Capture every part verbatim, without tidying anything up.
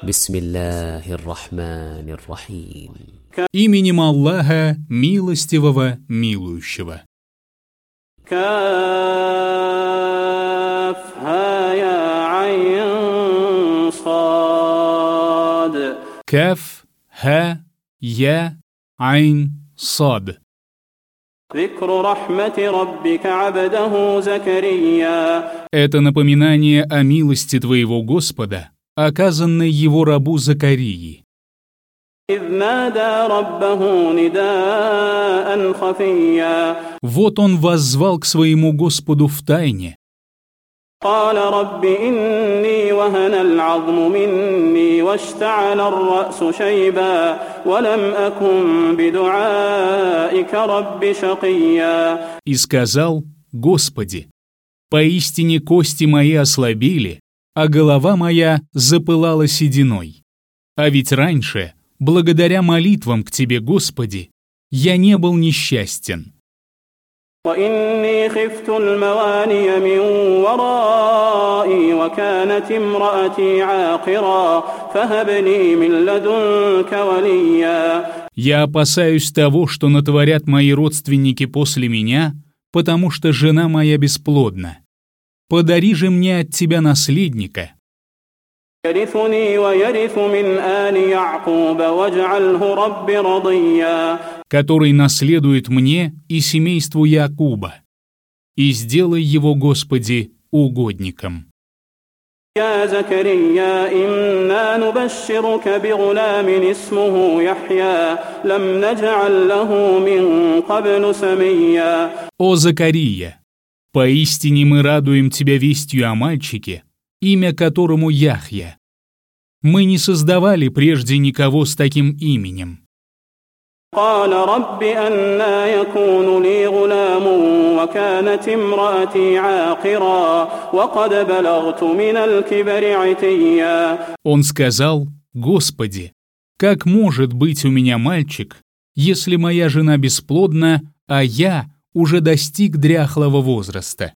Бисмиллахир-рахманир-рахим. Именем Аллаха, милостивого, милующего. كاف ها يا عين صاد. Каф, ха, я, айн, сад. ذكر رحمة ربك عبده زكريا. Это напоминание о милости твоего Господа, оказанной его рабу Закарии. إذ نادى ربه نداء خفيا. Вот он воззвал к своему Господу в тайне. قال رب إني وهن العظم مني واشتعل الرأس شيبا ولم أكن بدعائك رب شقيا. И сказал: Господи, поистине кости мои ослабели, а голова моя запылала сединой. А ведь раньше, благодаря молитвам к Тебе, Господи, я не был несчастен. وإني خفت المواني من ورائي وكانت امرأتي عاقرا فهب لي من لدنك وليا. Я опасаюсь того, что натворят мои родственники после меня, потому что жена моя бесплодна. Подари же мне от Тебя наследника, يرثني ويرث من آل يعقوب واجعله رب رضيا. который наследует мне и семейству Якуба, и сделай его, Господи, угодником. يا زكريا إنا نبشرك بغلام اسمه يحيى لم نجعل له من قبل سميا. О Закария, поистине мы радуем тебя вестью о мальчике, имя которому Яхья. Мы не создавали прежде никого с таким именем. قال رب أنى يكون لي غلام وكانت امرأتي عاقرا وقد بلغت من الكبر عتيا. Он сказал: Господи, как может быть у меня мальчик, если моя жена бесплодна, а я уже достиг дряхлого возраста?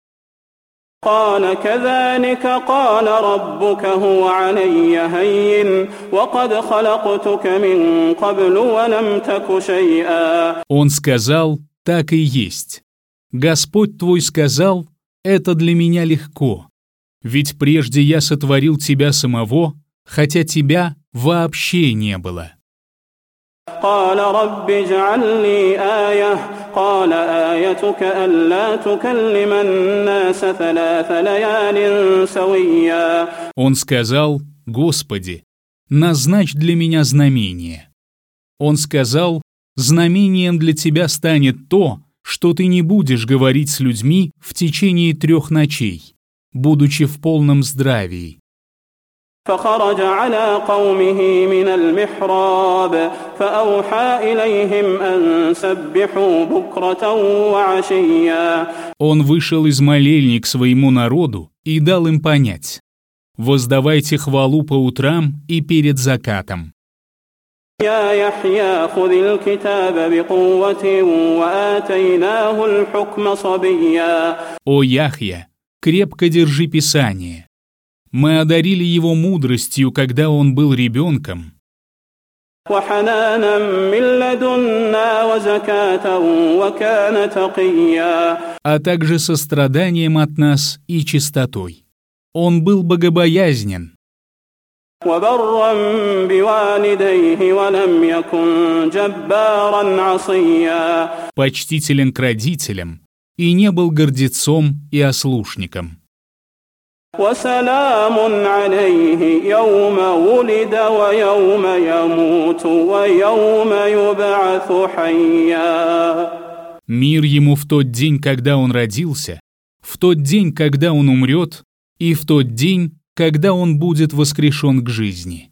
قال كذلك قال ربك هو علي هين وقد خلقتك من قبل ولم تك شيئا. Он сказал: так и есть. Господь твой сказал: это для меня легко, ведь прежде я сотворил тебя самого, хотя тебя вообще не было. قال رب اجعل لي آية قال آيتك ألا تكلم الناس ثلاث ليال سويا. Он сказал: Господи, назначь для меня знамение. Он сказал: знамением для тебя станет то, что ты не будешь говорить с людьми в течение трех ночей, будучи в полном здравии. فخرج على قومه من المحراب فأوحى إليهم أن سبحوا بكرة وعشيا. Он вышел из молельни к своему народу и дал им понять: воздавайте хвалу по утрам и перед закатом. يا يحيى خذ الكتاب بقوة وآتيناه الحكم صبيا. О Яхья, крепко держи Писание. Мы одарили его мудростью, когда он был ребенком, وحنانا من لدنا وزكاة وكان تقيا. а также состраданием от нас и чистотой. Он был богобоязнен, وبرا بوالديه ولم يكن جبارا عصيا. почтителен к родителям и не был гордецом и ослушником. وسلام عليه يوم ولد ويوم يموت ويوم يبعث حيا. Мир ему в тот день, когда он родился, в тот день, когда он умрет, и в тот день, когда он будет воскрешен к жизни.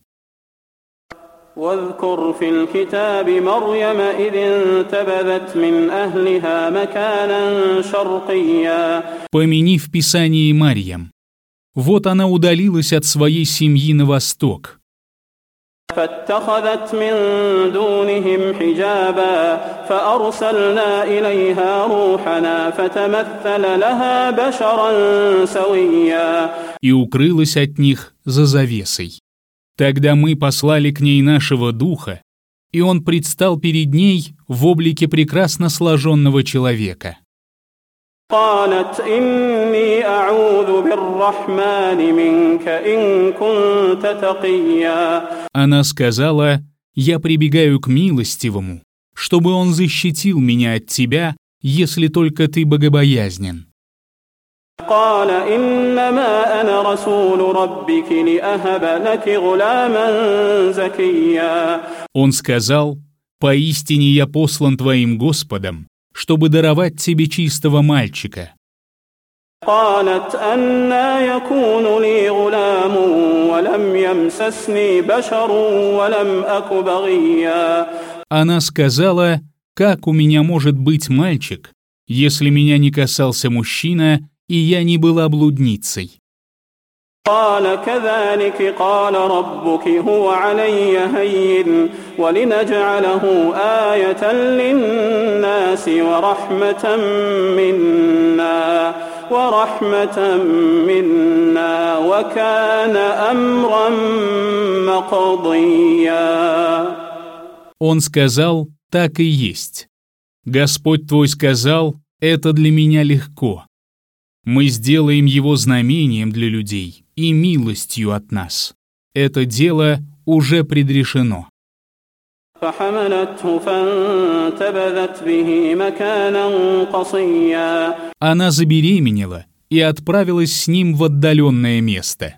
واذكر في الكتاب مريم إذ انتبذت من أهلها مكانا شرقيا. Помяни в Писании Марьям. Вот она удалилась от своей семьи на восток. فاتخذت من دونهم حجابا فأرسلنا إليها روحنا فتمثل لها بشرا سويا. И укрылась от них за завесой. Тогда мы послали к ней нашего духа, и он предстал перед ней в облике прекрасно сложенного человека. قالت إني أعوذ بالرحمن منك إن كنت تقيا. Она сказала: «Я прибегаю к милостивому, чтобы он защитил меня от тебя, если только ты богобоязнен». قال إنما أنا رسول ربك لأهب لك غلاما زكيا. Он сказал: «Поистине я послан твоим Господом, чтобы даровать тебе чистого мальчика». قالت أنى يكون لي غلام ولم يمسسني بشر ولم أك بغيا. Она сказала: «Как у меня может быть мальчик, если меня не касался мужчина, и я не была блудницей?» قال كذلك قال ربك هو علي هين ولنجعله آية للناس ورحمة منا ورحمة منا وكان أمرا مقضيا. Он сказал: «Так и есть. Господь твой сказал: это для меня легко. Мы сделаем его знамением для людей и милостью от нас. Это дело уже предрешено». فحملته فانتبذت به مكانا قصيا. Она забеременела и отправилась с ним в отдаленное место.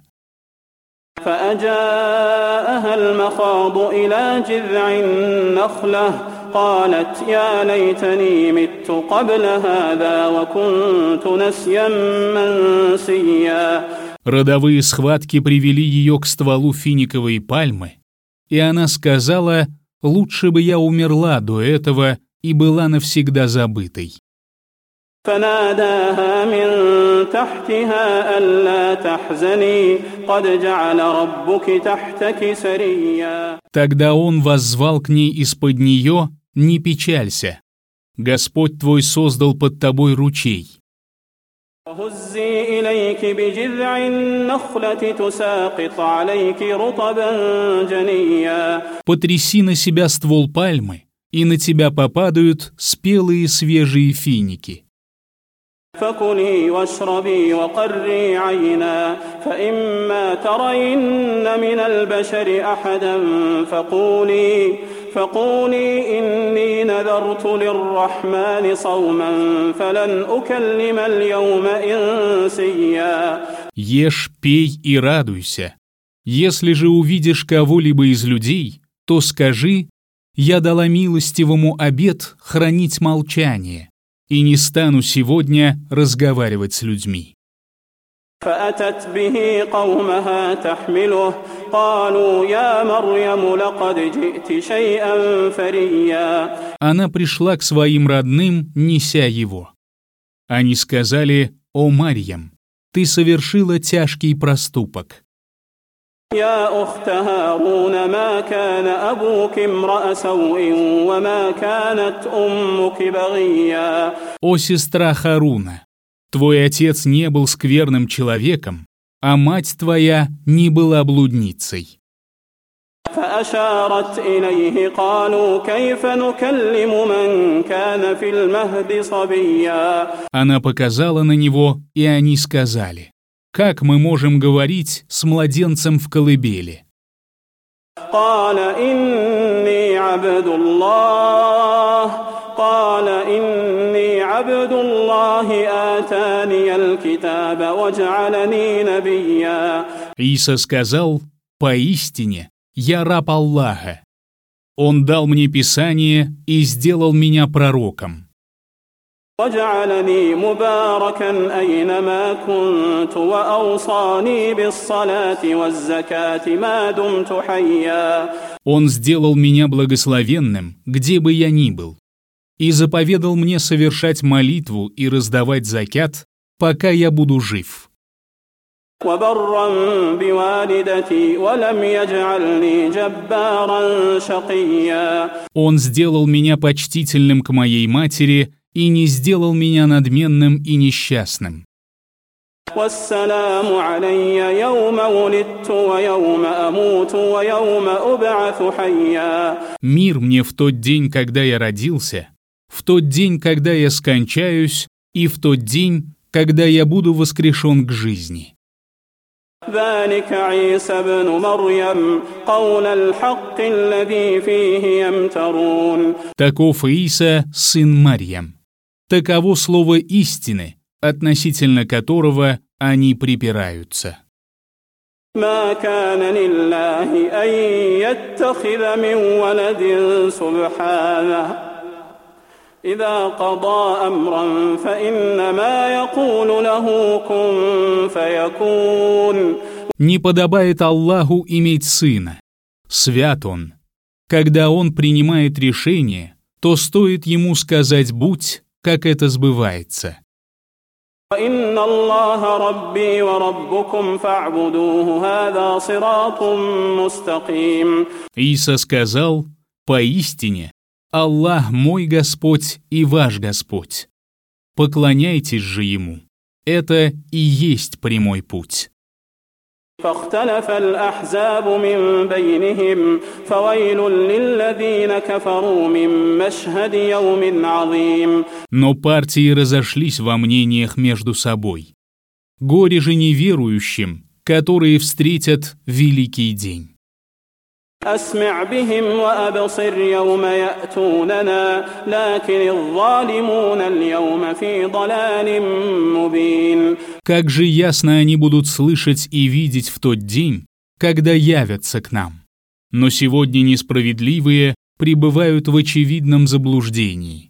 فأجاءها المخاض إلى جذع النخلة قالت يا ليتني مت قبل هذا وكنت نسيا منسيا. Родовые схватки привели ее к стволу финиковой пальмы, и она сказала: «Лучше бы я умерла до этого и была навсегда забытой». فناداها من تحتها ألا تحزني قد جعل ربك تحتك سريا. Тогда он воззвал к ней из-под нее: «Не печалься, Господь твой создал под тобой ручей». وهزي إليك بجذع النخلة تساقط عليك رطبا جنيا. Потряси на себя ствол пальмы, и на тебя попадают спелые свежие финики. فكلي واشربي وقري عينا فإما ترين من البشر أحدا فقولي فقولي إني نذرت للرحمن صوما فلن أكلم اليوم إنسيا. Ешь, пей и радуйся. Если же увидишь кого-либо из людей, то скажи: «Я дала милостивому обет хранить молчание, и не стану сегодня разговаривать с людьми». فأتت به قومها تحمله قالوا يا مريم لقد جئت شيئا فريا. Она пришла к своим родным, неся его. Они сказали: «О Марьям, ты совершила тяжкий проступок». يا أخت هارون ما كان أبوك امرأ سوء وما كانت أمك بغيا. «О сестра Харуна, твой отец не был скверным человеком, а мать твоя не была блудницей». فأشارت إليه قالوا كيف نكلم من كان في المهد صبيا. Она показала на него, и они сказали: «Как мы можем говорить с младенцем в колыбели?» قال إني عبد الله قال إني عبد الله آتاني الكتاب وجعلني نبيا. Иса сказал: «Поистине, я раб Аллаха. Он дал мне Писание и сделал меня пророком. وجعلني مباركا أينما كنت وأوصاني بالصلاة والزكاة ما دمت حيا». Он сделал меня благословенным, где бы я ни был, и заповедал мне совершать молитву и раздавать закят, пока я буду жив. وبرا بوالدتي ولم يجعلني جبارا شقيا. Он сделал меня почтительным к моей матери и не сделал меня надменным и несчастным. والسلام علي يوم ولدت ويوم أموت ويوم أبعث حيا. Мир мне в тот день, когда я родился, в тот день, когда я скончаюсь, и в тот день, когда я буду воскрешен к жизни. ذلك عيسى ابن مريم قول الحق الذي فيه يمترون. Таков Иса, сын Марьям. Таково слово истины, относительно которого они припираются. ما كان لله أن يتخذ من ولد سبحانه إذا قضى أمرا فإنما يقول له كن فيكون. Не подобает Аллаху иметь сына. Свят он. Когда он принимает решение, то стоит ему сказать «будь», как это сбывается. وإن الله ربي وربكم فاعبدوه هذا صراط مستقيم. Иса сказал: «Поистине, Аллах мой Господь и ваш Господь. Поклоняйтесь же Ему. Это и есть прямой путь». فاختلف الأحزاب من بينهم فويل للذين كفروا من مشهد يوم عظيم. Но партии разошлись во мнениях между собой. Горе же неверующим, которые встретят великий день. أسمع بهم وأبصر يوم يأتوننا لكن الظالمون اليوم في ضلال مبين. Как же ясно они будут слышать и видеть в тот день, когда явятся к нам. Но сегодня несправедливые пребывают в очевидном заблуждении.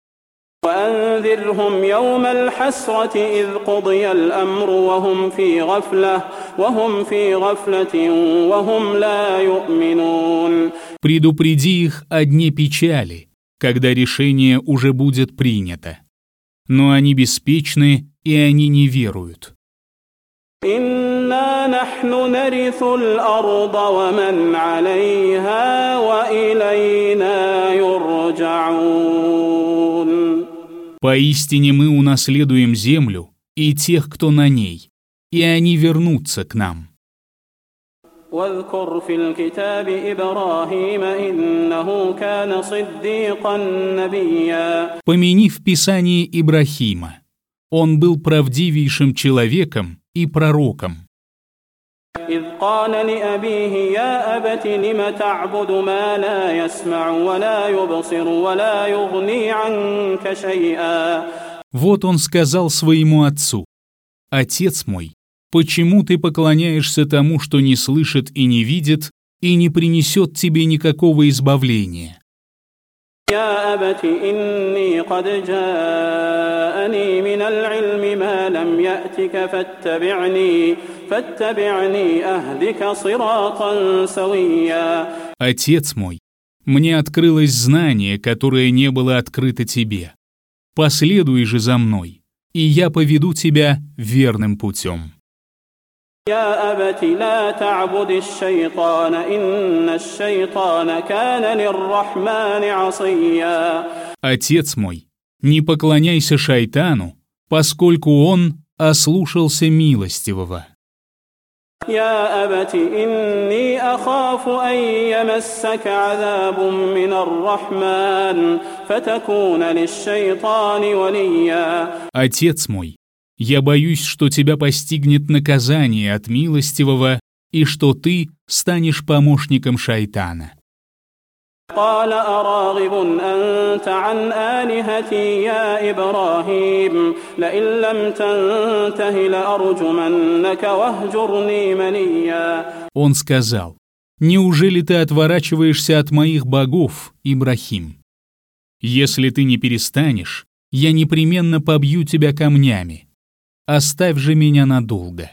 وأنذرهم يوم الحسرة إذ قضي الأمر وهم في غفلة وهم في غفلة وهم لا يؤمنون. Предупреди их о дне печали, когда решение уже будет принято. Но они беспечны, и они не веруют. إنا نحن نرث الأرض ومن عليها وإلينا يرجعون. Поистине мы унаследуем землю и тех, кто на ней, и они вернутся к нам. واذكر في الكتاب إبراهيم إنه كان صديقا نبيا. Помяни в Писании Ибрахима. Он был правдивейшим человеком и пророком. إذ قال لأبيه يا أبت لم تعبد ما لا يسمع ولا يبصر ولا يغني عنك شيئا. Вот он сказал своему отцу: «Отец мой, почему ты поклоняешься тому, что не слышит и не видит, и не принесет тебе никакого избавления?» يا أبت إني قد جاءني من العلم ما لم يأتك فاتبعني فاتبعني أهدك صراطا سويا. Отец мой, мне открылось знание, которое не было открыто тебе. Последуй же за мной, и я поведу тебя верным путем. يا أبت لا تعبد الشيطان إن الشيطان كان للرحمن عصيا. Отец мой, не поклоняйся шайтану, поскольку он ослушался милостивого. يا أبت إني أخاف أن يمسك عذاب من الرحمن فتكون للشيطان وليا. Отец мой, я боюсь, что тебя постигнет наказание от милостивого и что ты станешь помощником шайтана. قال أراغب أنت عن آلهتي يا إبراهيم لئن لم تنته لأرجمنك واهجرني مليا. Он сказал: «Неужели ты отворачиваешься от моих богов, Ибрахим? Если ты не перестанешь, я непременно побью тебя камнями. Оставь же меня надолго».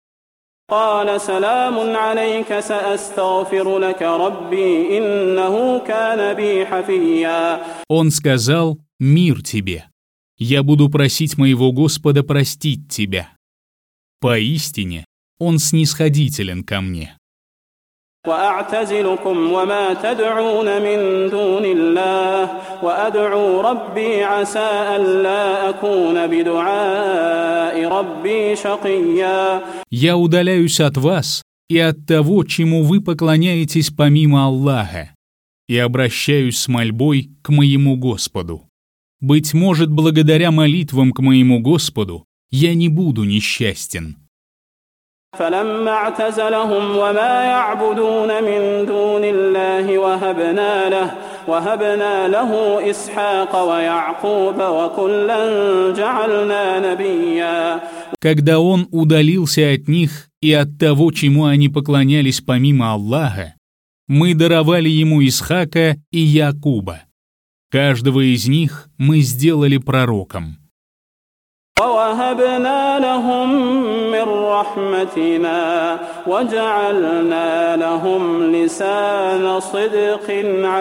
قال سلام عليك سأستغفر لك ربي إنه كان بي حفيا. Он сказал: «Мир тебе! Я буду просить моего Господа простить тебя. Поистине, Он снисходителен ко мне». وأعتزلكم وما تدعون من دون الله وأدعو ربي عسى ألا أكون بدعاء ربي شقيا. Я удаляюсь от вас и от того, чему вы поклоняетесь помимо Аллаха, и обращаюсь с мольбой к моему Господу. Быть может, благодаря молитвам к моему Господу я не буду несчастен. فلما اعتزلهم وما يعبدون من دون الله وهبنا له وهبنا له إسحاق ويعقوب وكلا جعلنا نبيا. Когда он удалился от них и от того, чему они поклонялись помимо Аллаха, мы даровали ему Исхака и Якуба. Каждого из них мы сделали пророком. ووهبنا لهم من رحمتنا وجعلنا لهم لسان صدق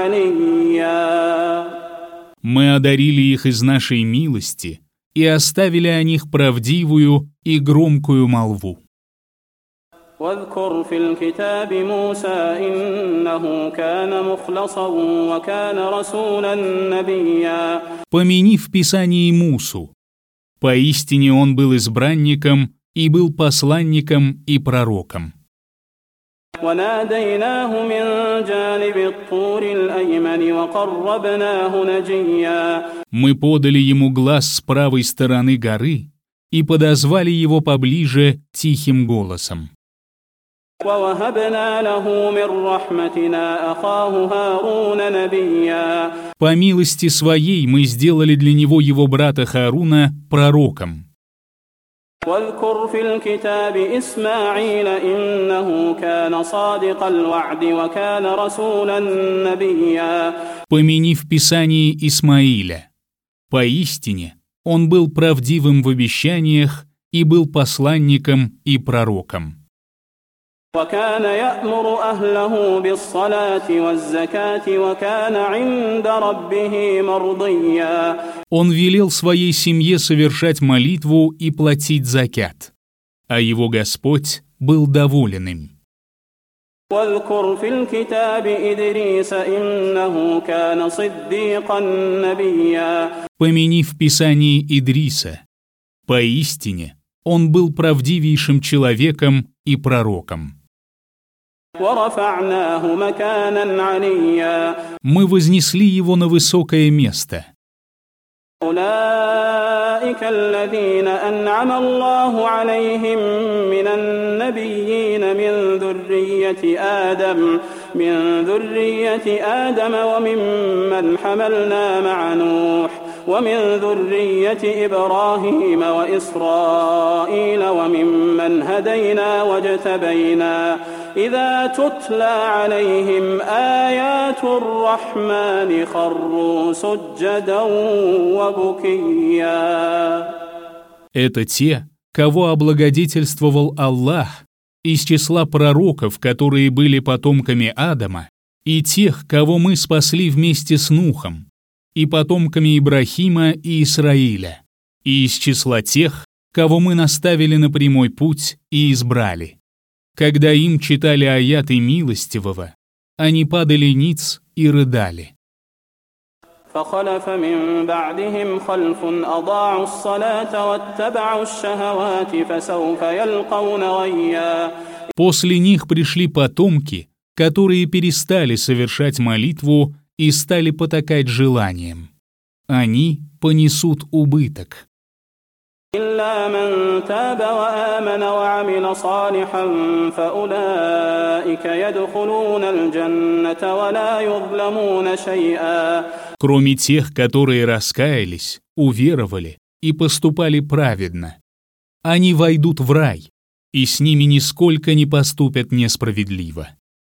عليا. Мы одарили их из нашей милости и оставили о них правдивую и громкую молву. واذكر في الكتاب موسى إنه كان مخلصا وكان رسولا نبيا. Помяни в Писании Мусу. Поистине он был избранником и был посланником и пророком. وناديناه من جانب الطور الأيمن وقربناه نجيا. Мы подали ему глас с правой стороны горы и подозвали его поближе тихим голосом. ووهبنا له من رحمتنا أخاه هارون نبيا. По милости своей мы сделали для него его брата Хааруна пророком. واذكر في الكتاب إسماعيل إنه كان صادق الوعد وكان رسولا نبيا. Помяни в Писании Исмаиля. Поистине он был правдивым в обещаниях и был посланником и пророком. وكان يأمر أهله بالصلاة والزكاة وكان عند ربه مرضيا. Он велел своей семье совершать молитву и платить закят, а его Господь был доволен им. واذكر في الكتاب إدريس إنه كان صديقا نبيا. Помяни в Писании Идриса. Поистине он был правдивейшим человеком и пророком. ورفعناه مكانا عليا. Мы вознесли его на высокое место. أولئك الذين أنعم الله عليهم من النبيين من ذرية آدم من ذرية آدم وممن حملنا مع نوح ومن ذرية إبراهيم وإسرائيل وممن هدينا واجتبينا إذا تتلى عليهم آيات الرحمن خروا سجدا وبكيا. Это те, кого облагодетельствовал Аллах из числа пророков, которые были потомками Адама, и тех, кого мы спасли вместе с Нухом, и потомками Ибрахима и Исраиля, и из числа тех, кого мы наставили на прямой путь и избрали. Когда им читали аяты милостивого, они падали ниц и рыдали. فخلف من بعدهم خلف أضاعوا الصلاة واتبعوا الشهوات فسوف يلقون غيا. После них пришли потомки, которые перестали совершать молитву и стали потакать желаниям. Они понесут убыток. إلا من تاب وآمن وعمل صالحا فأولئك يدخلون الجنة ولا يظلمون شيئا. Кроме тех, которые раскаялись, уверовали и поступали праведно. Они войдут в рай, и с ними нисколько не поступят несправедливо.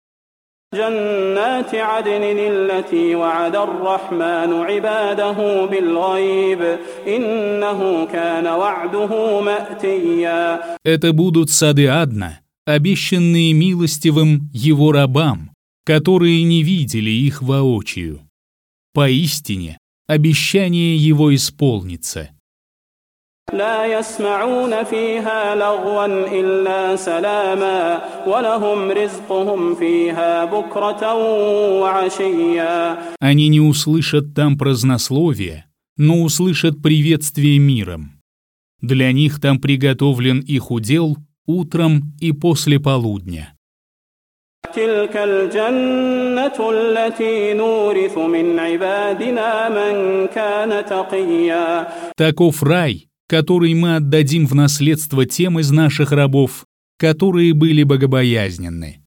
جنات عدن التي وعد الرحمن عباده بالغيب إنه كان وعده مأتيا. Это будут сады Адна, обещанные милостивым его рабам, которые не видели их воочию. Поистине, обещание его исполнится. لا يسمعون فيها لغوا إلا سلاما ولهم رزقهم فيها بكرة وعشيا. Они не услышат там празднословия, но услышат приветствие миром. Для них там приготовлен их удел утром и после полудня. تلك الجنة التي نورث من عبادنا من كان تقيا. Таков рай, который мы отдадим в наследство тем из наших рабов, которые были богобоязненны.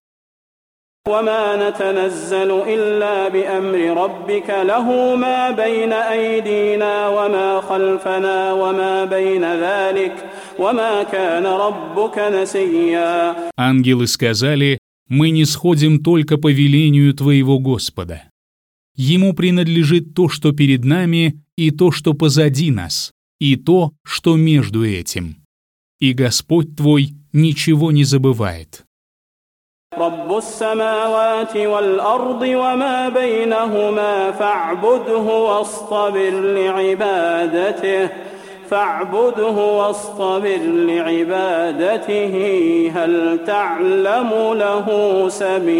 وما نتنزل إلا بأمر ربك له ما بين أيدينا وما خلفنا وما بين ذلك وما كان ربك نسيا. Ангелы сказали: «Мы не сходим только по велению Твоего Господа. Ему принадлежит то, что перед нами, и то, что позади нас, и то, что между этим. И Господь Твой ничего не забывает». رب السماوات والأرض وما بينهما فاعبده واصطبر لعبادته فاعبده واصطبر لعبادته هل تعلم له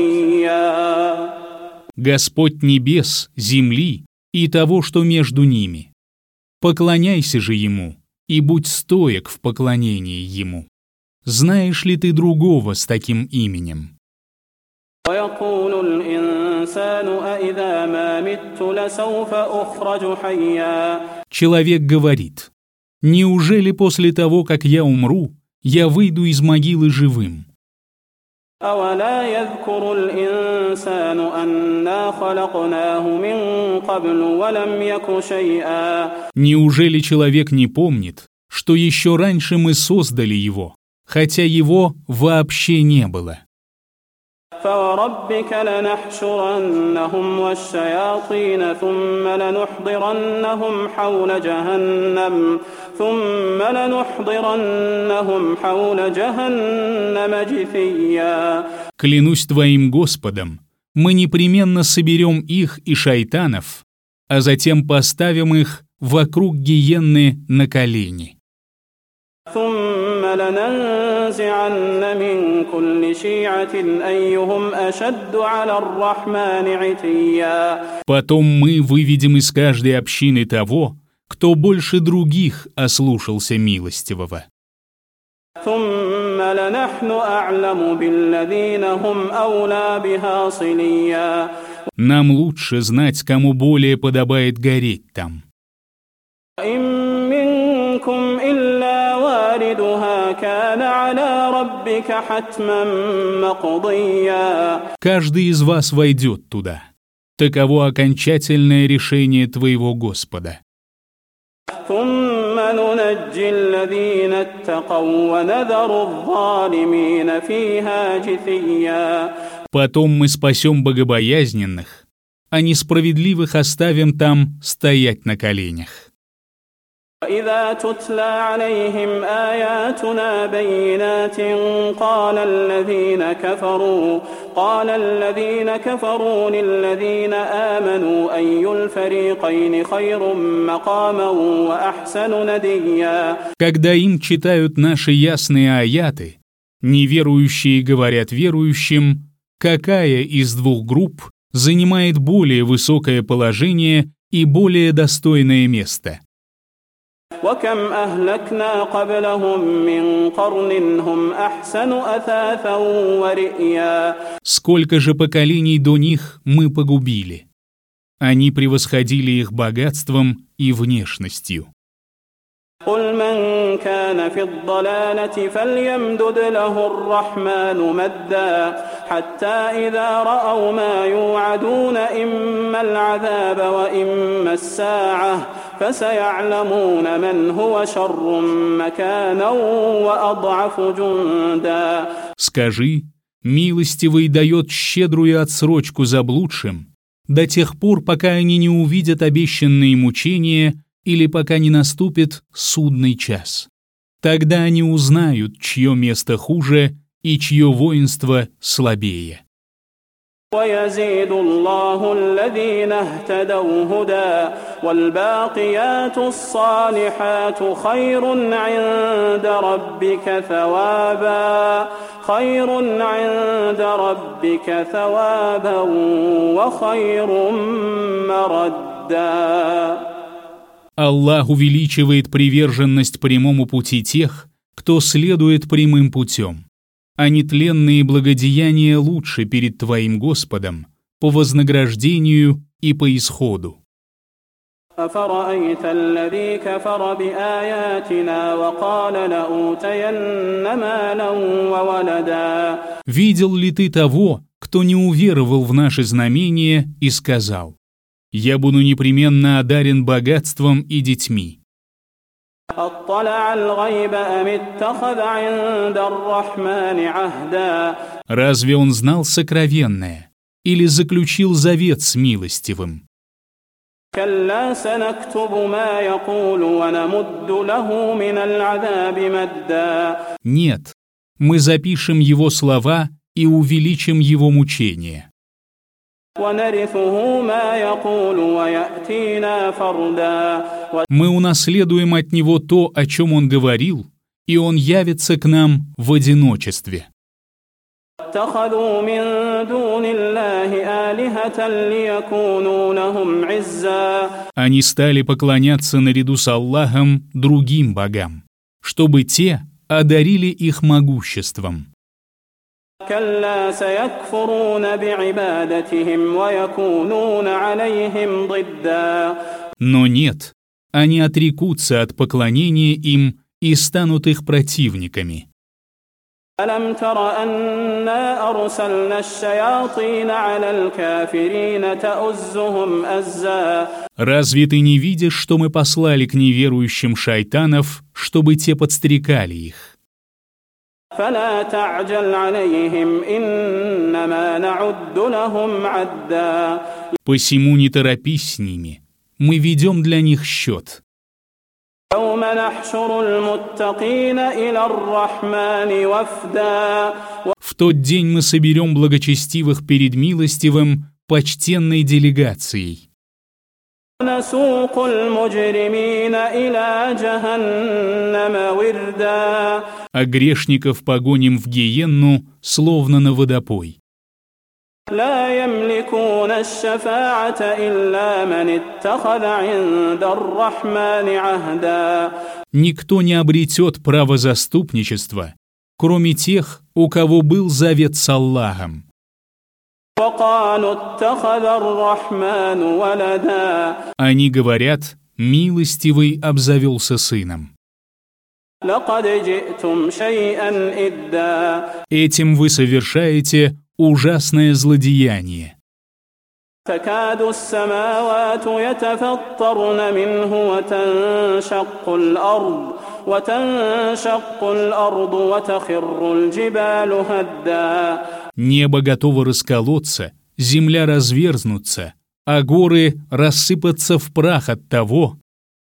سميا. Господь небес, земли и того, что между ними. Поклоняйся же Ему и будь стоек в поклонении Ему. Знаешь ли ты другого с таким именем? ويقول الإنسان أإذا ما مت لسوف أخرج حيا. Человек говорит: «Неужели после того, как я умру, я выйду из могилы живым?» أولا يذكر الإنسان أنا خلقناه من قبل ولم يك شيئا. Неужели человек не помнит, что еще раньше мы создали его, хотя его вообще не было? فوربك لنحشرنهم والشياطين ثم لنحضرنهم حول جهنم ثم لنحضرنهم حول جهنم جثيا. Клянусь твоим Господом, мы непременно соберем их и шайтанов, а затем поставим их вокруг гиенны на колени. ثم لننزعن من كل شيعة أيهم أشد على الرحمن عتيا. Потом мы выведем из каждой общины того, кто больше других ослушался милостивого. ثم لنحن أعلم بالذين هم أولى بها صليا. Нам лучше знать, кому более подобает гореть там. وإن منكم إلا واردها كان على ربك حتما مقضيا. Каждый из вас войдет туда. Таково окончательное решение твоего Господа. ثم ننجي الذين اتقوا ونذر الظالمين فيها جثيا. Потом мы спасем богобоязненных, а несправедливых оставим там стоять на коленях. وإذا تتلى عليهم آياتنا بينات قال الذين كفروا قال الذين كفروا للذين آمنوا أي الفريقين خير مقاما وأحسن نديا. Когда им читают наши ясные аяты, неверующие говорят верующим, какая из двух групп занимает более высокое положение и более достойное место. وكم أهلكنا قبلهم من قرن هم أحسن أثاثا ورئيا. Сколько же поколений до них мы погубили. Они превосходили их богатством и внешностью. قل من كان في الضلالة فليمدد له الرحمن مدا حتى إذا رأوا ما يوعدون إما العذاب وإما الساعة فسيعلمون من هو شر مكانا وأضعف جندا. Скажи, милостивый дает щедрую отсрочку заблудшим до тех пор, пока они не увидят обещанные мучения или пока не наступит судный час. Тогда они узнают, чье место хуже и чье воинство слабее. ويزيد الله الذين اهتدوا هدى والباقيات الصالحات خير عند ربك ثوابا خير عند ربك ثوابا وخير مردا. Аллах увеличивает приверженность прямому пути тех, кто следует прямым путем. А нетленные благодеяния лучше перед твоим Господом по вознаграждению и по исходу. أفرأيت الذي كفر بآياتنا وقال لأوتين مالا وولدا. Видел ли ты того, кто не уверовал в наши знамения и сказал: «Я буду непременно одарен богатством и детьми»? أطلع الغيب أم اتخذ عند الرحمن عهدا. Разве он знал сокровенное или заключил завет с милостивым? كلا سنكتب ما يقول ونمد له من العذاب مدا. Нет, мы запишем его слова и увеличим его мучения. ونرثه ما يقول ويأتينا فردا. Мы унаследуем от него то, о чем он говорил, и он явится к нам в одиночестве. اتخذوا من دون الله آلهة ليكونوا لهم عزا. Они стали поклоняться наряду с Аллахом другим богам, чтобы те одарили их могуществом. كلا سيكفرون بعبادتهم ويكونون عليهم ضدا. Но нет, они отрекутся от поклонения им и станут их противниками. ألم تر أنا أرسلنا الشياطين على الكافرين تؤزهم أزا. Разве ты не видишь, что мы послали к неверующим шайтанов, чтобы те подстрекали их? فلا تعجل عليهم إنما نعد لهم عدا. Посему не торопись с ними, мы ведем для них счет. يوم نحشر المتقين إلى الرحمن وفدا. В тот день мы соберем благочестивых перед милостивым почтенной делегацией. ونسوق المجرمين إلى جهنم وردا. А грешников погоним в гиенну, словно на водопой. لا يملكون الشفاعة إلا من اتخذ عند الرحمن عهدا. Никто не обретет право заступничества, кроме тех, у кого был завет с Аллахом. وقالوا اتخذ الرحمن ولدا. Они говорят: милостивый обзавелся сыном. لقد جئتم شيئا إدا. Этим вы совершаете ужасное злодеяние. تكاد السماوات يتفطرن منه وتنشق الأرض وتنشق الأرض وتخر الجبال هدا. Небо готово расколоться, земля разверзнуться, а горы рассыпаться в прах от того,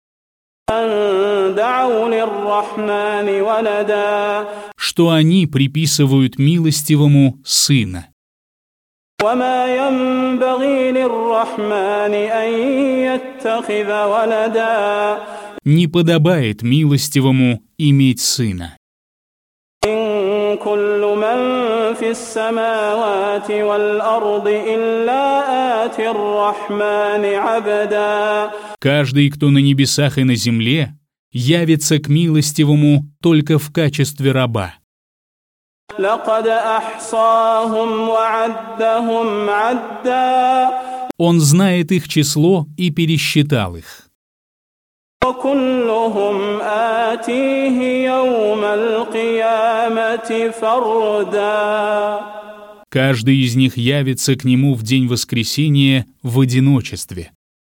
أن دعوا للرحمن ولدا. что они приписывают милостивому сына. وما ينبغي للرحمن أن يتخذ ولدا. Не подобает милостивому иметь сына. إن كل من في السماوات والأرض إلا آتي الرحمن عبدا. Каждый, кто на небесах и на земле, явится к милостивому только в качестве раба. لقد أحصاهم وعدهم عدا. Он знает их число и пересчитал их. وكلهم آتيه يوم القيامة فردا. Каждый из них явится к нему в день воскресения в одиночестве.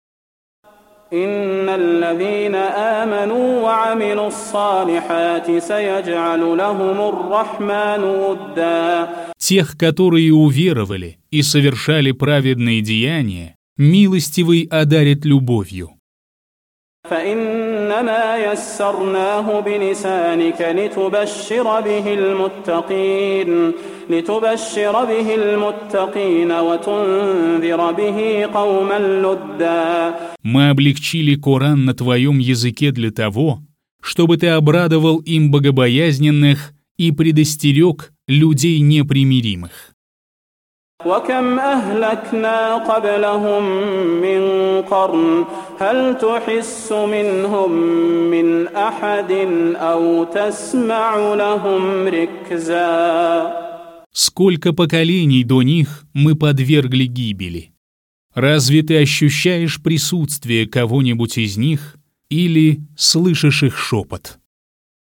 إن الذين آمنوا وعملوا الصالحات سيجعل لهم الرحمن ودا. Тех, которые уверовали и совершали праведные деяния, милостивый одарит любовью. فإن فإنما يسرناه بلسانك لتبشر به المتقين لتبشر به المتقين وتنذر به قوما لدا. Мы облегчили Коран на твоем языке для того, чтобы ты обрадовал им богобоязненных и предостерег людей непримиримых. وكم أهلكنا قبلهم من قرن هل تحس منهم من أحد أو تسمع لهم ركزا. Сколько поколений до них мы подвергли гибели. Разве ты ощущаешь присутствие кого-нибудь из них или слышишь их шепот?